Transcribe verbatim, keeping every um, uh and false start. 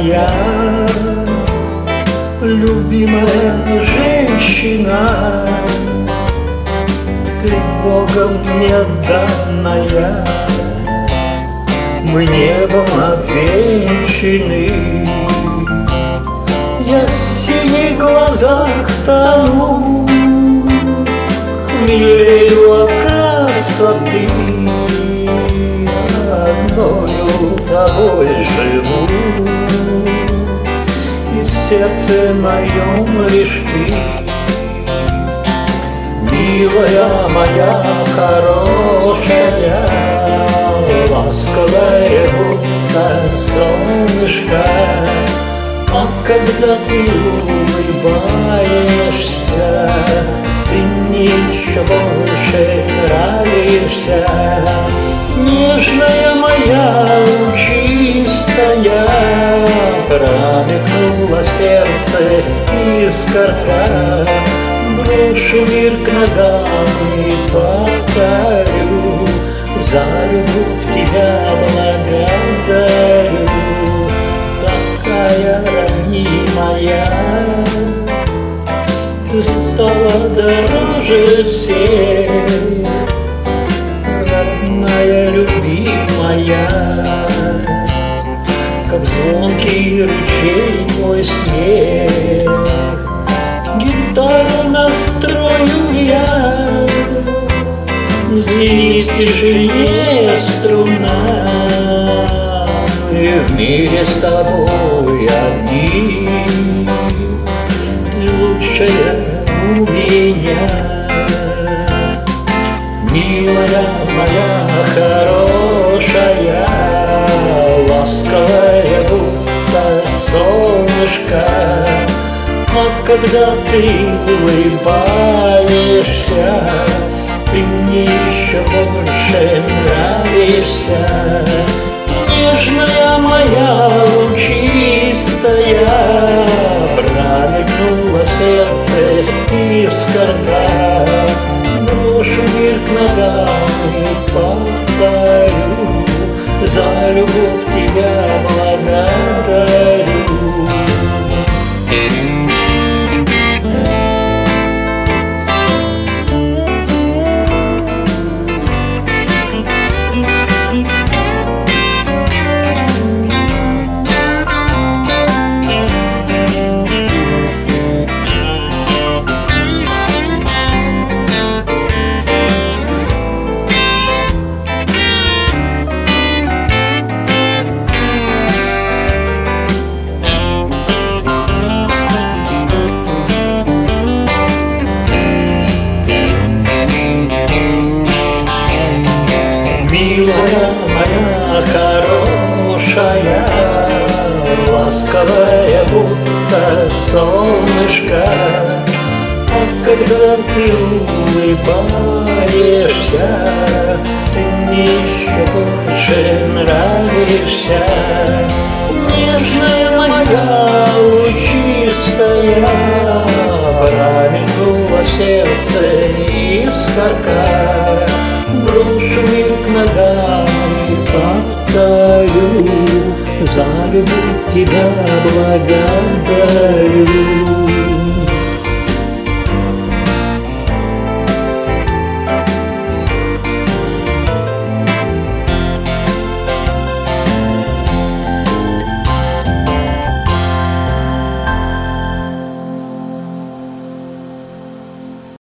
моя любимая женщина, ты Богом мне данная, мы небом обвенчаны. Я в синих глазах тону, хмелею от красоты, одною тобой живу, и в сердце моем лишь ты. Милая моя хорошая, ласковая, будто солнышко, а когда ты улыбаешься, ты мне еще больше нравишься. Нежная моя, лучистая, промелькнула в сердце искорка. Брошу мир к ногам и повторю: за любовь тебя благодарю. Такая родимая, ты стала дороже всех, родная, любимая, как звонкий ручей мой смех. Гитару настрою я, звенит в тишине струна. Мы в мире с тобой одни, ты лучшая у меня. Милая моя хорошая, ласковая, будто солнышко, а когда ты улыбаешься, ты мне еще больше нравишься. Нежная моя, лучистая, промелькнула в сердце искорка. Брошу мир к ногам и повторю: за любовь тебя благодарю. Милая моя хорошая, ласковая, будто солнышко, а когда ты улыбаешься, ты мне еще больше нравишься. Нежная моя, лучистая, промелькнула в сердце искорка. Брошу мир к ногам и повторю: за любовь тебя благодарю.